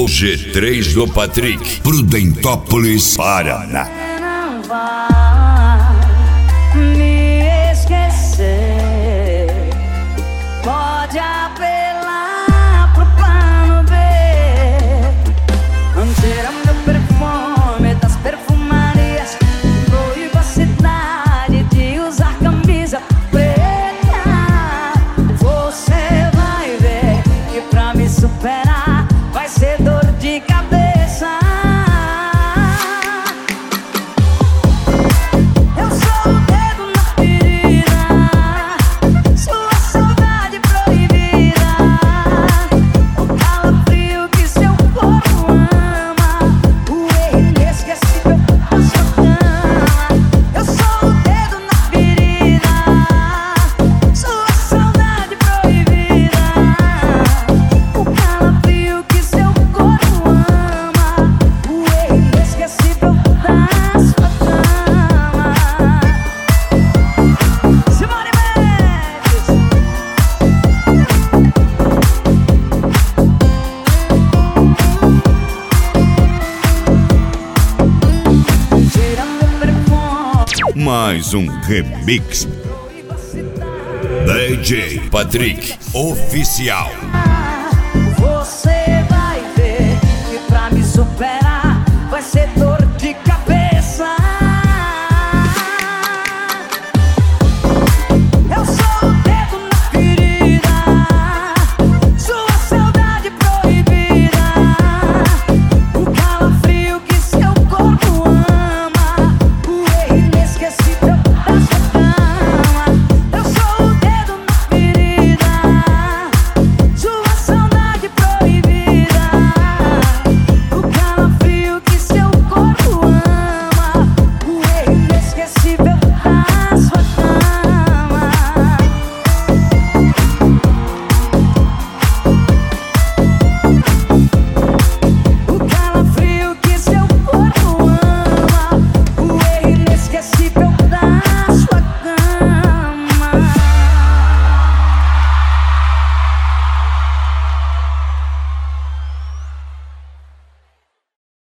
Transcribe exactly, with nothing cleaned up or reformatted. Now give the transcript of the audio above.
O G três do Patrick, Prudentópolis, Paraná. Não vai me esquecer. Pode apelar pro plano B. Cheira meu perfume das perfumarias. Proíba a cidade de usar camisa preta. Você vai ver que pra me superar vai ser dor de cabeça. Eu sou o dedo na ferida, sua saudade proibida, o calafrio que seu corpo ama, o erro inesquecível da sua cama. Eu sou o dedo na ferida, sua saudade proibida, o calafrio que seu corpo ama, o erro inesquecível da sua cama. Simone Mendes. Cheira meu perfume. Mais um remix. D J Patrick Oficial. Você vai ver que pra me superar